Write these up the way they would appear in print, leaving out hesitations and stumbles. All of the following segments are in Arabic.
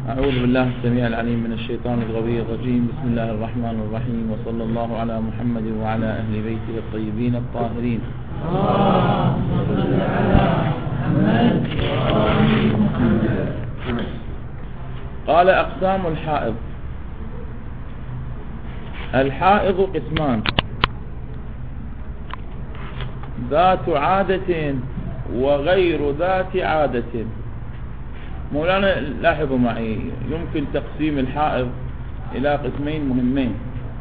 أعوذ بالله السميع العليم من الشيطان الغوي الرجيم. بسم الله الرحمن الرحيم، وصلى الله على محمد وعلى أهل بيته الطيبين الطاهرين. قال أقسام الحائض. الحائض قسمان: ذات عادة وغير ذات عادة. مولانا لاحظوا معي، يمكن تقسيم الحائض إلى قسمين مهمين.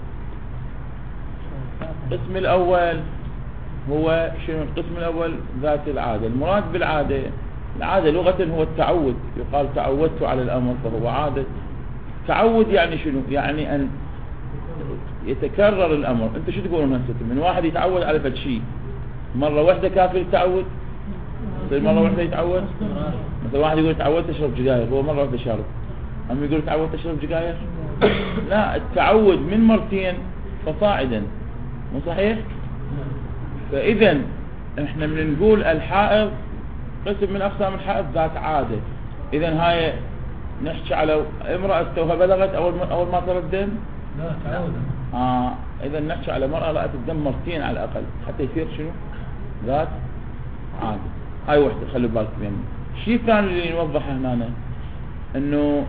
القسم الأول هو شنو؟ القسم الأول ذات العادة. المراد بالعادة، العادة لغة هو التعود، يقال تعودت على الأمر فهو عادة. تعود يعني شنو؟ يعني أن يتكرر الأمر. أنت شو تقولون هسه؟ من واحد يتعود على فد شيء مرة واحدة كافي التعود؟ مرة واحدة يتعود؟ مثلا واحد يقول تعودت أشرب سجاير، هو مرة واحدة شارب. أما يقول تعودت أشرب سجاير؟ لا، التعود من مرتين فصاعدا، مو صحيح؟ فإذا احنا بنقول الحائض قسم من أقسام الحائض ذات عادة. إذا هاي نحكي على امرأة توها بلغت أول ما صار الدم؟ لا، تعودا. إذا نحكي على مرأة رأت الدم مرتين على الأقل حتى يصير شنو؟ ذات عادة. هاي وحدة، خلوا بالكم يعني. الشيء الثاني اللي نوضحه هنا انه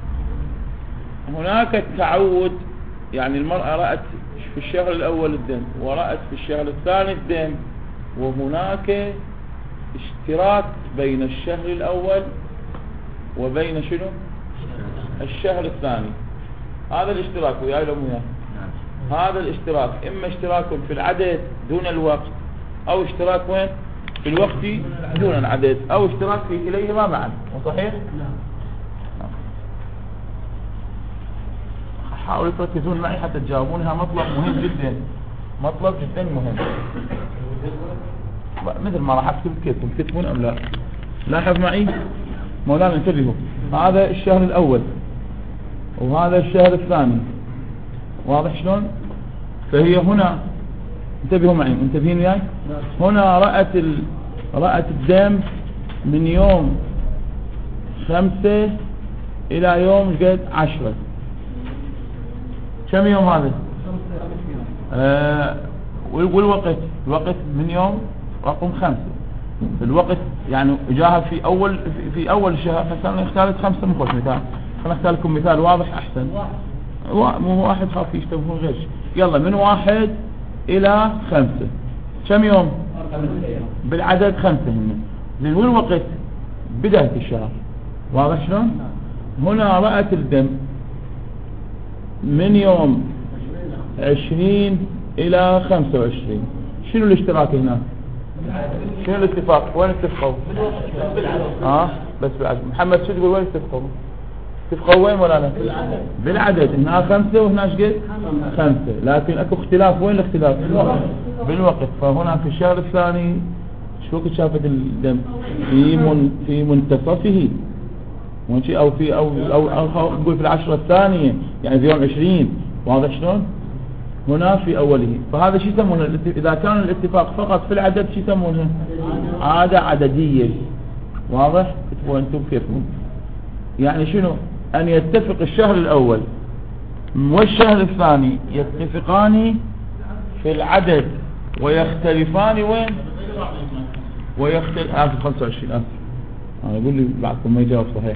هناك التعود، يعني المرأة رأت في الشهر الأول الدم ورأت في الشهر الثاني الدم، وهناك اشتراك بين الشهر الأول وبين شنو؟ الشهر الثاني. هذا الاشتراك وياي لو وياه. هذا الاشتراك إما اشتراك في العدد دون الوقت، أو اشتراك وين؟ في الوقت دون العدد، أو اشتراك في كليهما معا. صحيح؟ حاولوا تركزون معي حتى تجاوبونها. مطلب مهم جدا، مطلب جدا مهم، مثل ما راح اكتب كيفكم تكتبون ام لا. لاحظ معي مولانا، انتبهوا. هذا الشهر الأول وهذا الشهر الثاني، واضح شلون؟ فهي هنا، انتبهوا معي، انتبهين وياي. هنا رأت الدم من يوم 5 إلى يوم قد 10. كم يوم هذا؟ والوقت، الوقت من يوم رقم 5. الوقت يعني جاها في أول الشهر. مثلا اختارت 5 مخوش مثال، خلنا اختار لكم مثال واضح أحسن. مو واحد خاف يشتبهون غش. يلا، من 1 إلى 5 كم يوم؟ بالعدد 5 هنا. زين، والوقت بداية الشهر، واضح شلون؟ هنا رأت الدم من يوم 20 إلى 25. شنو الاشتراك هنا؟ شنو الاتفاق؟ وين اتفقوا؟ بس بالعدد. محمد شو تقول؟ وين اتفقوا؟ اتفقوا وين مولانا؟ بالعدد. هنا 5 وهنا ايش قد؟ 5. لكن اكو اختلاف. وين الاختلاف؟ بالوقت. فهنا في الشهر الثاني شو وقت شافت الدم؟ في منتصفه، او في او نقول في العشرة الثانية، يعني في يوم 20. واضح شلون؟ هنا في اوله. فهذا شو يسمونه؟ اذا كان الاتفاق فقط في العدد شو يسمونه؟ عادة عددية. واضح؟ كتبوا انتم كيفكم. يعني شنو؟ ان يتفق الشهر الاول والشهر الثاني يتفقان في العدد ويختلفان وين؟ 25. انا اقول لي بعضكم ما يجاوب صحيح.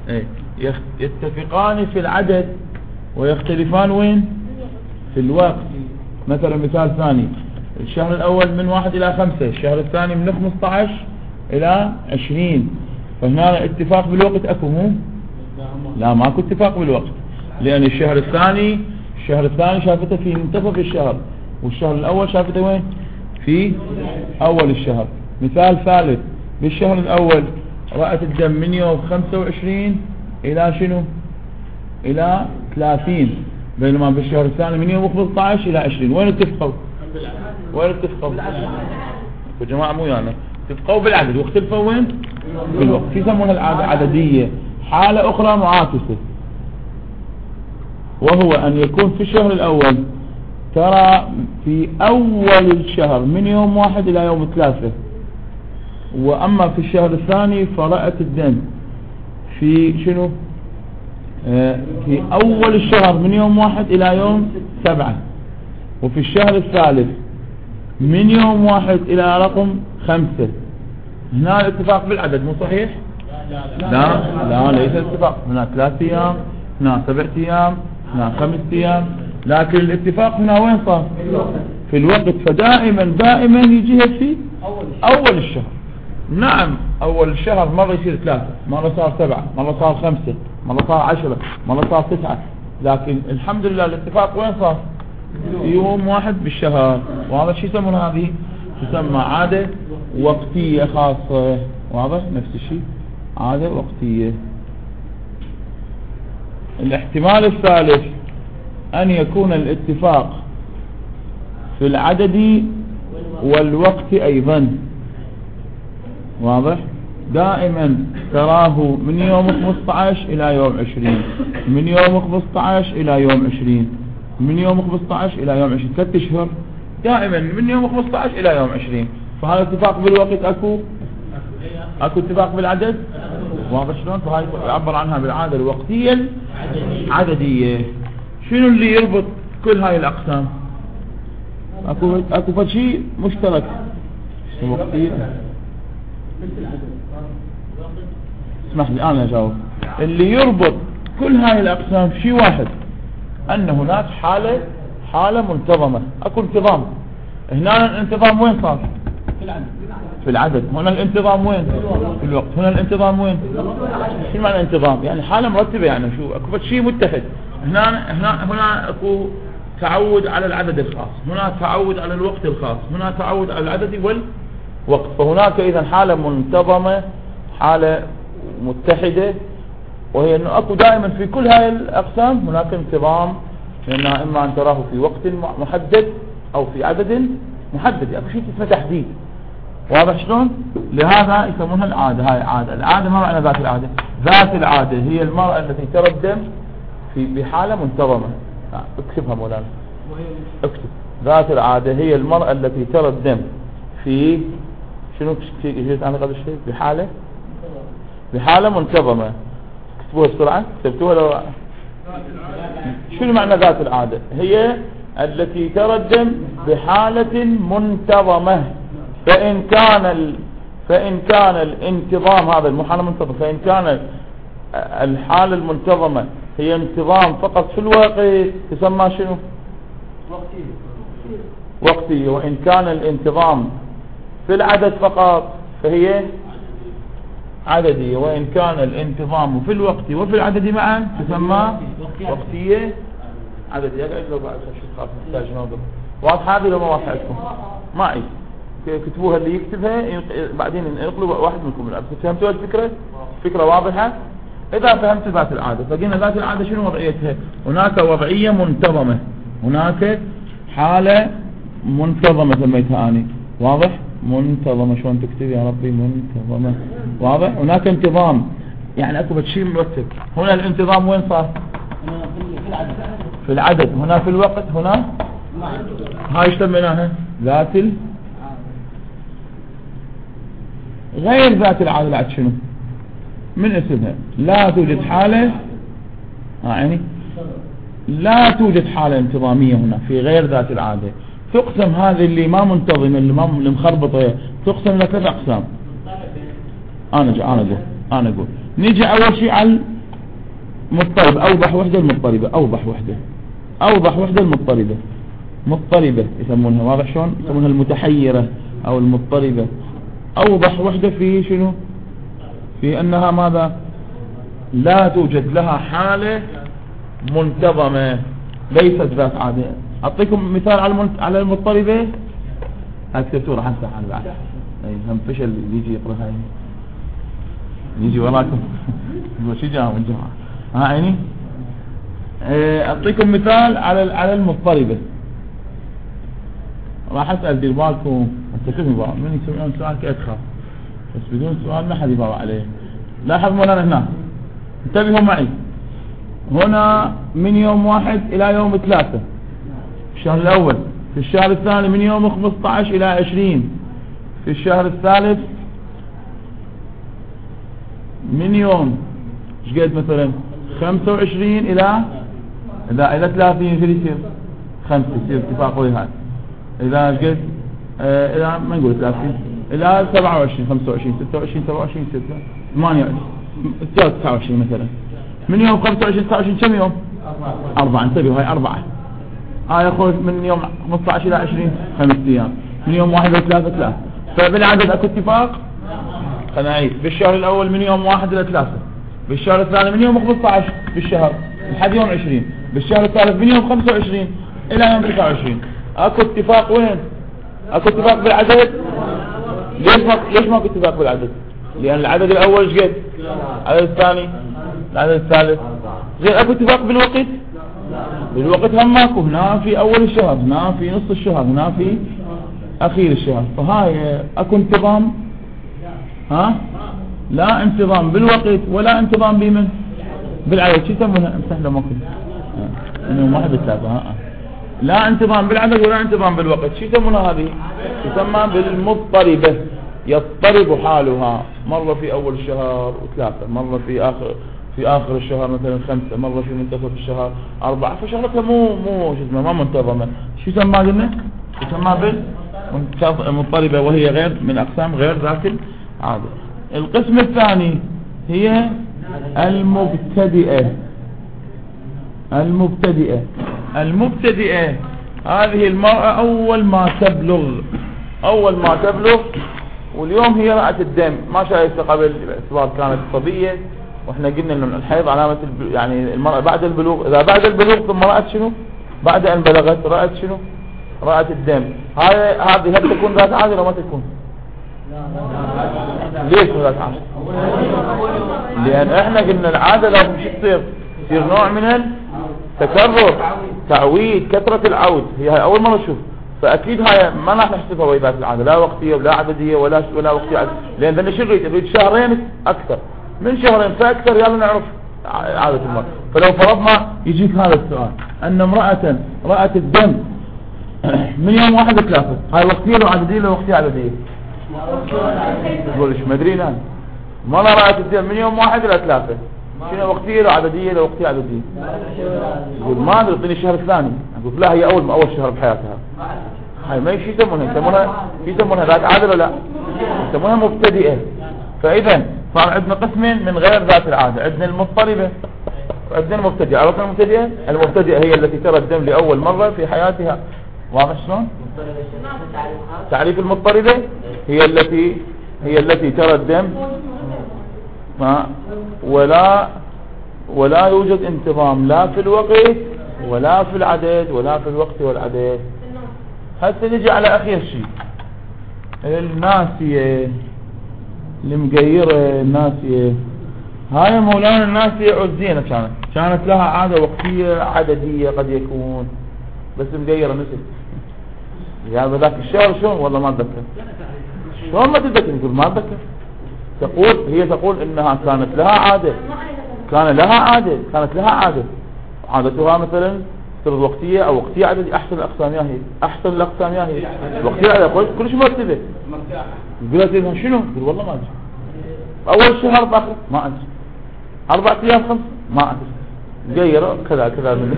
يتفقان في العدد ويختلفان وين؟ في الوقت. مثلا مثال ثاني، الشهر الأول من 1 إلى 5، الشهر الثاني من 15 إلى 20. فهنا اتفاق بالوقت أكو مو؟ لا، ماكو اتفاق بالوقت، لأن الشهر الثاني شافته في منتصف الشهر، والشهر الأول شافته وين؟ في أول الشهر. مثال ثالث، بالشهر الأول رأت الدم من يوم 25 إلى شنو؟ إلى 30. بينما بالشهر الثاني من يوم 15 إلى 20. وين اتفقوا؟ يا جماعة مو يعني اتفقوا بالعدد واختلفوا وين؟ بالوقت. يسمونها العادة عددية. حالة أخرى معاكسة، وهو أن يكون في الشهر الأول ترى في أول الشهر من يوم 1 إلى يوم 3، وأما في الشهر الثاني فرأت الدم في شنو؟ في أول الشهر من يوم 1 إلى يوم 7، وفي الشهر الثالث من يوم 1 إلى رقم 5. هنا الاتفاق بالعدد مو صحيح؟ لا ليس الاتفاق. هنا 3 أيام، هنا 7 أيام، هنا 5 أيام، لكن الاتفاق هنا وين صار؟ في الوقت. فدائما يجيها في أول الشهر. نعم أول الشهر مرة يصير 3، مرة صار 7، مرة صار 5، مرة صار 10، مرة صار 9، لكن الحمد لله الاتفاق وين صار؟ يوم 1 بالشهر. وهذا شو يسمون هذه؟ تسمى عادة وقتية خاصة. واضح؟ نفس الشيء عادة وقتية. الاحتمال الثالث أن يكون الاتفاق في العدد والوقت أيضا. واضح؟ دائما تراه من يوم 15 إلى يوم 20، من يوم 15 إلى يوم 20، من يوم 15 إلى يوم 20، 3 أشهر دائما من يوم 15 إلى يوم 20. فهذا اتفاق بالوقت أكو اتفاق بالعدد. واضح شلون؟ فهاي يعبر عنها بالعادة الوقتية العددية. شنو اللي يربط كل هاي الأقسام؟ اكو شيء مشترك وقتية. اسمح لي أنا أجاوب. اللي يربط كل هاي الأقسام شيء واحد، أن هناك حالة منتظمة. أكو انتظام. هنا الانتظام وين صار؟ في العدد. هنا الانتظام وين؟ في الوقت. هنا الانتظام وين؟ شو معنى انتظام؟ يعني حالة مرتبة. يعني شو اكو شيء متحد. هنا اكو تعود على العدد الخاص، هنا تعود على الوقت الخاص، هنا تعود على العدد والوقت. فهناك اذا حالة منتظمة، حالة متحدة، وهي انه اكو دائما في كل هاي الاقسام هناك انتظام، لانها اما ان تراه في وقت محدد او في عدد محدد. اكو شيء اسمه تحديد. واضح شلون؟ لهذا يسمونها العادة. هاي عادة. العادة ما معنى ذات العادة؟ ذات العادة هي المرأة التي ترى الدم بحالة منتظمة. اكتبها مولانا، اكتب. ذات العادة هي المرأة التي ترى الدم في شنو جيت انا قبل شيء بحالة منتظمة. اكتبوها بسرعة. كتبتوها لو شنو معنى ذات العادة؟ هي التي ترى الدم بحالة منتظمة. فإن كان الانتظام هذا المحالة منتظم، فإن كان الحالة المنتظمة هي انتظام فقط في الوقت تسمى شنو؟ وقتية. وإن كان الانتظام في العدد فقط فهي عددية. وإن كان الانتظام في الوقت وفي العدد معا تسمى وقتية عددية. لو بعد شو محتاج نظر. واضحة هذه لو ما واضحة لكم معي كتبوها. اللي يكتبها بعدين ينقلوا واحد منكم. فهمتوا الفكرة؟ فكرة واضحة. إذا فهمت ذات العادة، فقلنا ذات العادة شنو وضعيتها؟ هناك وضعية منتظمة، هناك حالة منتظمة سميتها أنا. واضح؟ منتظمة. شلون تكتب يا ربي؟ منتظمة. واضح؟ هناك انتظام، يعني اكو شيء مرتب. هنا الانتظام وين صار؟ في العدد. هنا في الوقت. هنا هاي ايش سميناها؟ ذات غير ذات العادة. بعد شنو من اسمها؟ لا توجد حالة يعني لا توجد حالة انتظامية هنا في غير ذات العادة. تقسم هذه اللي ما منتظمة، اللي مخربطة، تقسم إلى 3 أقسام. أنا أقول نيجي أول شيء على المضطربة. أوضح وحدة المضطربة. أوضح وحدة المضطربة. مضطربة يسمونها. واضح شلون؟ يسمونها المتحيرة أو المضطربة. أوضح وحدة في شنو؟ في أنها ماذا؟ لا توجد لها حالة منتظمة، ليست ذات عادة. أعطيكم مثال على المضطربة. هكتبتوا راح أمسح أنا بعد. هم فشل يجي يقرأ هاي يجي وراكم. شو جاهم الجماعة؟ عيني. أعطيكم مثال على المضطربة. راح أسأل دير بالكم. أتكلم بقى من يسمعون سؤال كأدخل، بس بدون سؤال ما حد يبغى عليه. لاحظ مولانا هنا، انتبهوا معي. هنا من يوم 1 إلى يوم 3 في الشهر الأول. في الشهر الثاني من يوم 15 إلى 20. في الشهر الثالث من يوم ايش قد مثلا 25 إلى 30 شو يصير 5 يصير اتفاق وياها. إذا قلت إلى ما نقول 30 إلى 27 25 26 27 6 28 29 مثلا. من يوم 25 29 كم يوم؟ 4. انتبهوا هاي 4. يخرج من يوم 15 إلى 20 5 أيام. من يوم 1 إلى 3. فبالعدد أكو اتفاق. خلنا نعيد. بالشهر الأول من يوم 1 إلى 3. بالشهر الثاني من يوم 15 بالشهر لحد يوم 20. بالشهر الثالث من يوم 25 إلى يوم 29. أكو اتفاق وين؟ أكو اتفاق بالعدد. ليش ما أكو اتفاق بالعدد؟ لأن العدد الأول ايش قد؟ العدد الثاني العدد الثالث. زين أكو اتفاق بالوقت؟ بالوقت هم ماكو. هنا في أول الشهر، هنا في نص الشهر، هنا في أخير الشهر. فهاي أكو انتظام. لا انتظام بالوقت ولا انتظام بمن؟ بالعدد. شو يسمونها؟ سهلة ماكو انه 1 3. لا انتظام بالعدد ولا انتظام بالوقت. شو يسمونها هذه؟ تسمى بالمضطربة. يضطرب حالها مرة في أول الشهر و3، مرة في آخر الشهر مثلا 5، مرة في منتصف الشهر 4. فشغلتها مو شو اسمه ما منتظمة. شو يسمى قلنا؟ يسمى بالمضطربة، وهي غير من أقسام غير ذات العادة. القسم الثاني هي المبتدئة. المبتدئة هذه المرأة أول ما تبلغ واليوم هي رأت الدم. ما شايفته قبل باعتبار كانت صبية، واحنا قلنا انه الحيض علامة يعني المرأة بعد البلوغ. اذا بعد البلوغ ثم رأت شنو؟ بعد ان بلغت رأت شنو؟ رأت الدم. هذه هل تكون ذات عادة ولا ما تكون؟ ليش ذات عادة؟ لان احنا قلنا العادة لازم شو تصير نوع من التكرر، تعويد، كثرة العود. هي اول مرة نشوف. فاكيد هاي ما راح نحسبها وهي ذات العادة، لا وقتية ولا عددية ولا وقتية عدد. لان ذا شو نريد شهرين اكثر من شهرين فاكثر يلا نعرف عادة المرأة. فلو فرضنا يجيك هذا السؤال ان امرأة رأت الدم من يوم 1 إلى 3، هاي وقتية لو عددية لو وقتية عددية؟ تقولش ما ادري الان. مرة رأت الدم من يوم 1 إلى 3، شنو وقتية لو عددية لو وقتية عددية؟ يقول ما ادري اعطيني الشهر الثاني. اقول لا هي اول شهر بحياتها. هاي ما يسمونها ذات عادة ولا لا؟ يسمونها مبتدئة. فاذا صار عندنا قسمين من غير ذات العادة. عندنا المضطربة وعندنا المبتدئة. عرفنا المبتدئة هي التي ترى الدم لأول مرة في حياتها. واضح شلون؟ تعريف المضطربة هي التي ترى الدم ولا يوجد انتظام لا في الوقت ولا في العدد ولا في الوقت والعدد. هسه نجي على اخير شيء، الناسية المقيرة. الناسية هاي مولانا الناسية عزينة كانت لها عادة وقتية عددية قد يكون، بس مقيرة نسيت. يعني ذاك الشهر شلون والله ما اتذكر. شلون ما تتذكر؟ يقول ما اتذكر. تقول انها كانت لها عادة. كانت لها عادة. عادتها مثلا ترد وقتية او وقتية عددية. احسن الاقسام ياهي وقتية عددية كل شيء مرتبة. قلت لها شنو؟ يقول والله ما ادري. اول شهر باخر ما ادري. 4 أيام 5 ما ادري. غيروا كذا من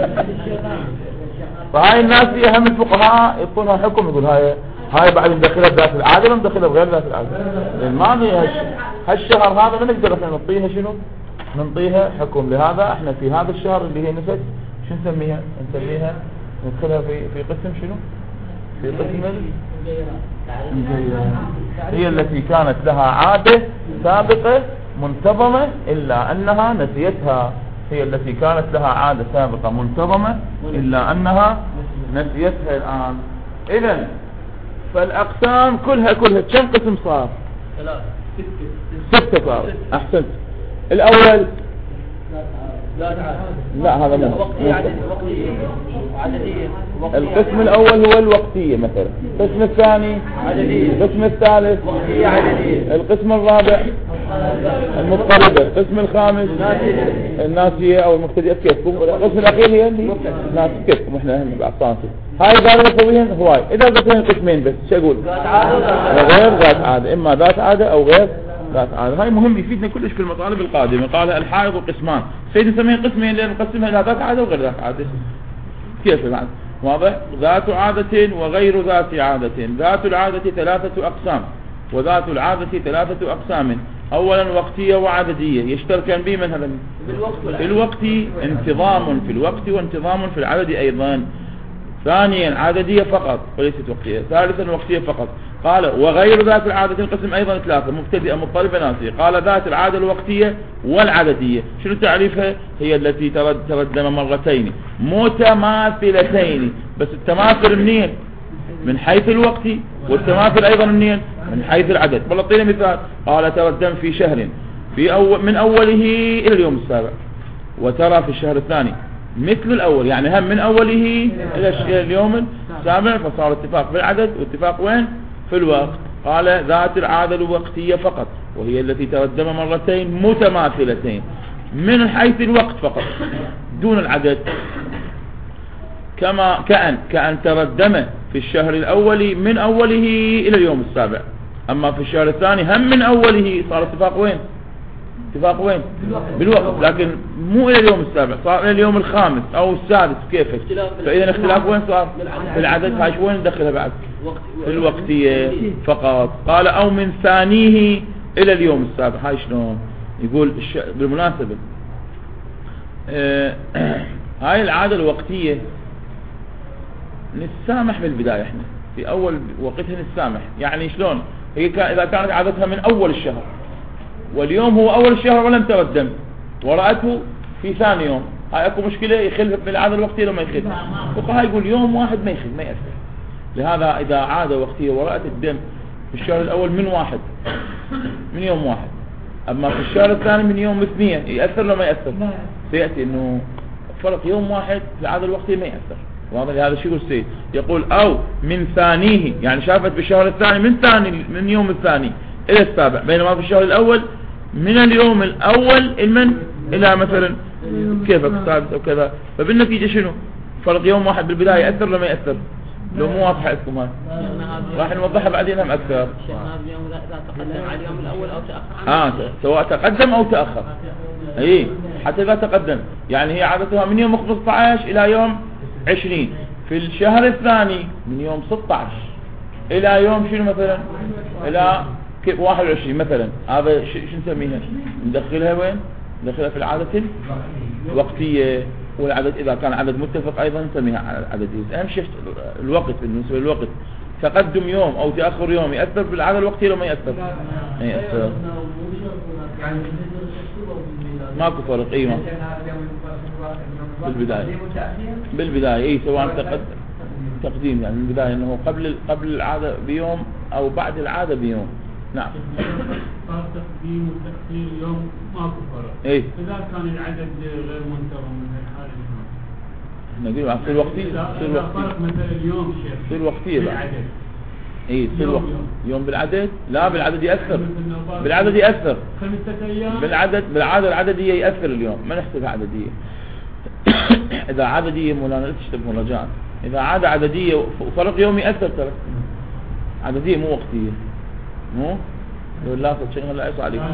فهاي الناس هي هم الفقهاء يعطونها حكم. يقول هاي بعد مدخلة ذات العادة ولا مدخلة بغير ذات العادة. لان ما هالشهر هذا ما نقدر احنا نعطيها شنو؟ نعطيها حكم. لهذا احنا في هذا الشهر اللي هي نفس شو نسميها ندخلها في قسم شنو؟ في قسم هي التي كانت لها عادة سابقة منتظمة إلا أنها نسيتها. هي التي كانت لها عادة سابقة منتظمة إلا أنها نسيتها الآن. إذن فالأقسام كلها كم قسم صار؟ 6 صار. أحسنت. الأول لا هذا مو القسم الأول هو الوقتية مثلا. القسم الثاني القسم الثالث القسم الرابع المضطربة. القسم الخامس الناسية أو المبتدئة. كيفكم؟ القسم الأخير هي اللي ناس. كيفكم؟ احنا بأقسام هاي قالوا نسويهن هواي. إذا قلت لهم قسمين بس شو أقول؟ غير ذات عادة. إما ذات عادة أو غير ذات عادة. هاي مهم يفيدنا كلش في المطالب القادمة. قال الحائض قسمان، سيد نسميه قسمين لأن نقسمها إلى ذات عادة وغير ذات عادة. كيف بعد؟ واضح؟ ذات عادة وغير ذات عادة. ذات العادة 3 أقسام، وذات العادة 3 أقسام. أولا وقتية وعددية، يشتركان به من هذا؟ في الوقت انتظام في الوقت وانتظام في العدد أيضا. ثانيا عددية فقط وليست وقتية. ثالثا وقتية فقط. قال وغير ذات العادة القسم أيضا 3، مبتدئة مضطربة ناسية. قال ذات العادة الوقتية والعددية. شنو تعريفها؟ هي التي تردم مرتين متماثلتين. بس التماثل منين؟ من حيث الوقت، والتماثل أيضا منين؟ من حيث العدد. والله اعطينا مثال. قال تردم في شهر من أوله إلى اليوم السابع، وترى في الشهر الثاني مثل الأول، يعني هم من أوله إلى اليوم السابع، فصار اتفاق في العدد واتفاق وين؟ في الوقت. قال ذات العادة الوقتية فقط، وهي التي تردم مرتين متماثلتين من حيث الوقت فقط دون العدد. كأن تردم في الشهر الأول من أوله إلى اليوم السابع. أما في الشهر الثاني هم من أوله صار اتفاق وين؟ اتفاق وين؟ بالوقت، لكن مو إلى اليوم السابع، صار إلى اليوم الخامس أو السادس. كيفك؟ فإذا اختلاف وين صار؟ في العدد. هاي وين ندخلها بعد؟ في الوقتية فقط. قال أو من ثانيه إلى اليوم السابع. هاي شلون؟ يقول بالمناسبة هاي العادة الوقتية نتسامح بالبداية، احنا في أول وقتها نتسامح. يعني شلون؟ هي إذا كانت عادتها من أول الشهر، واليوم هو أول الشهر ولم تردم، ورأته في ثاني يوم، هاي أكو مشكلة؟ يخل بالعادة الوقتية لو ما يخل؟ فقهاء يقول يوم واحد ما يخل، ما يأثر. لهذا إذا عادة وقتية ورأت الدم في الشهر الأول من يوم واحد، أما في الشهر الثاني من يوم 2، يأثر لو ما يأثر؟ سيأتي إنه فرق يوم واحد في العادة الوقتية ما يأثر. واضح؟ هذا شيء يقول السيد. يقول أو من ثانيه، يعني شافت بالشهر الثاني من يوم الثاني إلى السابع، بينما في الشهر الأول من اليوم الأول إلى مثلا كيفك السادس أو كذا. فبالنتيجة شنو؟ فرق يوم واحد بالبداية يأثر لما يأثر؟ لو مو واضحة عندكم هاي راح نوضحها بعدين هم أكثر. تقدم على اليوم الأول أو تأخر سواء تقدم أو تأخر. أي حتى إذا تقدم، يعني هي عادتها من يوم 15 إلى يوم 20. في الشهر الثاني من يوم 16 إلى يوم شنو مثلا؟ إلى 21 مثلا. هذا شو نسميها؟ ندخلها وين؟ ندخلها في العادة الوقتية. والعدد إذا كان عدد متفق أيضا نسميها عددية. أهم شيء الوقت. بالنسبة للوقت تقدم يوم أو تأخر يوم يأثر في العادة الوقتية لو ما يأثر؟ ما يأثر. ماكو فرق. ايوه بالبداية اي سواء تقديم، يعني بالبداية انه قبل العادة بيوم او بعد العادة بيوم. نعم. تقديم وتأخير يوم ماكو فرق. اي اذا كان العدد غير منتظم من الحالة احنا نقول في الوقتية. فرق مثلا اليوم شيخ في الوقتية بعد. اي في الوقت يوم بالعدد. لا بالعدد يأثر. بالعدد يأثر 5 أيام بالعادة العددية يأثر اليوم، ما نحسبها عددية. إذا عددية مولانا تشتبه مراجعة. إذا عادة عددية وفرق يوم يأثر ترى. عددية مو وقتية. مو يقول لا تشغل لا يصع عليكم.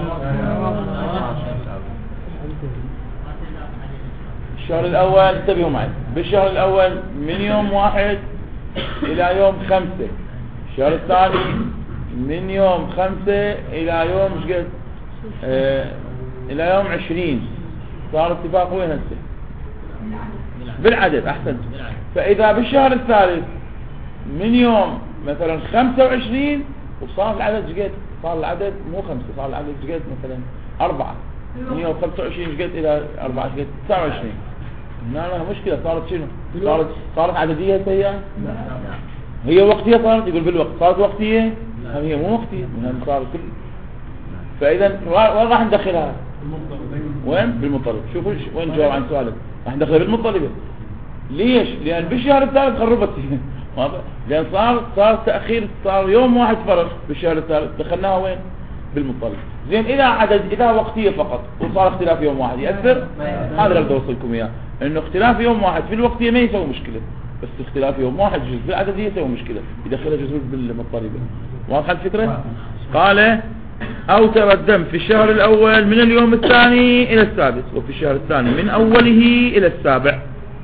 الشهر الأول انتبهوا معي. بالشهر الأول من يوم 1 إلى يوم 5. الشهر الثاني من يوم 5 إلى يوم مشقد إلى يوم 20. صار اتفاق وين هسه؟ بالعدد. أحسن. فإذا بالشهر الثالث من يوم مثلا 25 وصار العدد شقد؟ صار العدد مو 5، صار العدد شقد مثلا 4. من يوم 25 شقد إلى 4 شقد 29. هنا لها مشكلة. صارت شنو؟ صارت عددية هي وقتية. صارت يقول بالوقت صارت وقتية. هي مو وقتية. صارت كل. فإذا وين راح ندخلها؟ وين؟ بالمطلب. شوفوا وين جواب عن سؤالك. راح ندخلها بالمطلبة. ليش؟ لأن بالشهر الثالث خربت. لأن صار تأخير، صار يوم واحد فرق بالشهر الثالث، دخلناها وين؟ بالمطلب. زين إذا وقتية فقط وصار اختلاف يوم واحد يأثر؟ هذا اللي بدي أوصلكم إياه، إنه اختلاف يوم واحد في الوقتية ما يسوي مشكلة، بس اختلاف يوم واحد جزء في العددية يسوي مشكلة، يدخلها جزء بالمطلبة. واضحة الفكرة؟ قال أو ترى الدم في الشهر الأول من اليوم الثاني إلى السادس، وفي الشهر الثاني من أوله إلى السابع.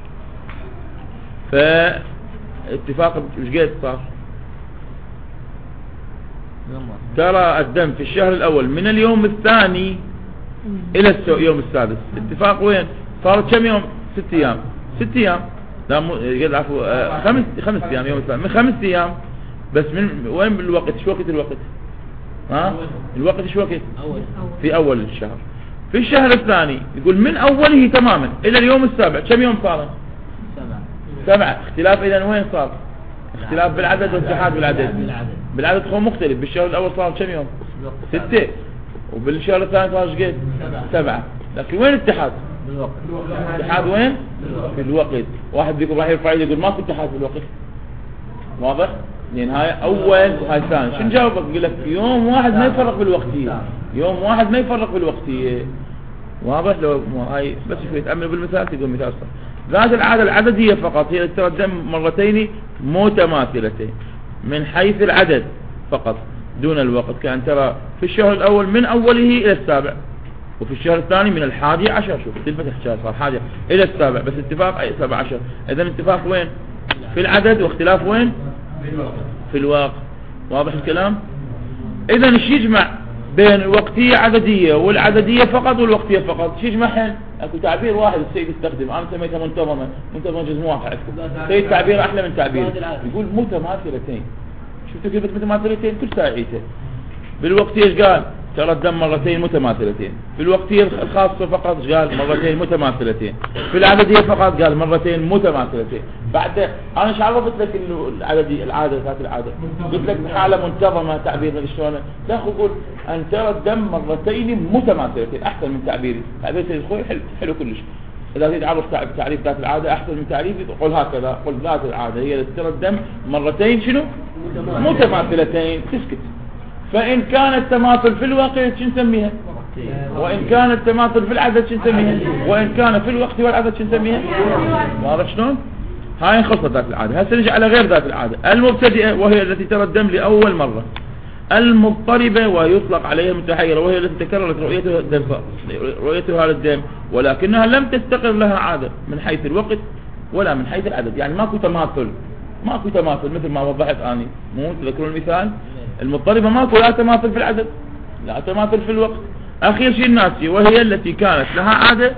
فاتفاق مش قد صار؟ ترى الدم في الشهر الأول من اليوم الثاني إلى اليوم السادس. اتفاق وين؟ صارت كم يوم؟ 6 أيام. 6 أيام، لا قد عفوا 5 أيام. يوم الثاني من 5 أيام، بس من وين بالوقت؟ شو وقت الوقت؟ ها؟ الوقت شو وقت؟ في أول الشهر. في الشهر الثاني يقول من أوله تماما إلى اليوم السابع. كم يوم صار؟ 7. اختلاف إذا وين صار؟ اختلاف بالعدد والاتحاد بالعدد. بالعدد هو مختلف. بالشهر الأول صار كم يوم؟ 6، وبالشهر الثاني صار قد 7. لكن وين الاتحاد؟ بالوقت. الاتحاد وين؟ في الوقت. واحد بيكون راح يرفع يقول ما في اتحاد في الوقت. واضح؟ لأن هاي أول وهاي ثاني. شو نجاوبك؟ يقول لك يوم واحد ما يفرق بالوقتية. يوم واحد ما يفرق بالوقتية. واضح؟ لو هاي بس شوي تأمل بالمثال تقول مثال صح. ذات العادة العددية فقط هي ترى الدم مرتين متماثلتين من حيث العدد فقط دون الوقت، كأن ترى في الشهر الأول من أوله إلى السابع، وفي الشهر الثاني من 11. شوف تلفت الحجاج صار 11 إلى السابع، بس اتفاق أي 17. إذن اتفاق وين؟ في العدد، واختلاف وين؟ في الوقت. واضح الكلام؟ إذن ايش يجمع بين الوقتية عددية والعددية فقط والوقتية فقط؟ ايش يجمعهن؟ اكو تعبير واحد السيد يستخدم، انا سميتها منتظمة جزم واحد عندكم. السيد تعبير احلى من تعبير، يقول متماثلتين. شفتوا كلمة متماثلتين؟ كل ساعتين. بالوقتية ايش قال؟ ترى الدم مرتين متماثلتين. في الوقتية الخاصة فقط قال مرتين متماثلتين. في العددية فقط قال مرتين متماثلتين. بعد انا ايش عرفت لك العددية العادة ذات العادة؟ قلت لك حالة منتظمة تعبير من شلون؟ تاخذ قول ان ترى الدم مرتين متماثلتين. احسن من تعبيري. تعبير سيد اخوي حلو كلش. اذا تريد تعرف تعريف ذات العادة احسن من تعريفي قل هكذا، قل ذات العادة هي ترى الدم مرتين شنو؟ متماثلتين. تسكت. فإن كان التماثل في الوقت شو نسميها؟ وإن كان التماثل في العدد شو نسميها؟ وإن كان في الوقت والعدد شو نسميها؟ واضح شلون؟ هاي خلصت ذات العادة. هسه نجي على غير ذات العادة المبتدئة، وهي التي ترى الدم لأول مرة. المضطربة ويطلق عليها المتحيرة، وهي التي تكررت رؤيتها للدم ولكنها لم تستقر لها عادة من حيث الوقت ولا من حيث العدد. يعني ماكو تماثل مثل ما وضحت اني. مو تذكرون المثال؟ المضطربة ماكو لا تماثل في العدد لا تماثل في الوقت. اخير شيء الناسية، وهي التي كانت لها عادة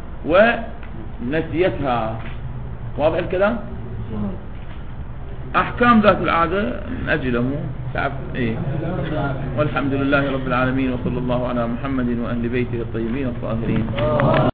ونسيتها. واضح الكلام؟ احكام ذات العادة نأجله تعب ايه. والحمد لله رب العالمين، وصلى الله على محمد وأهل بيته الطيبين الطاهرين.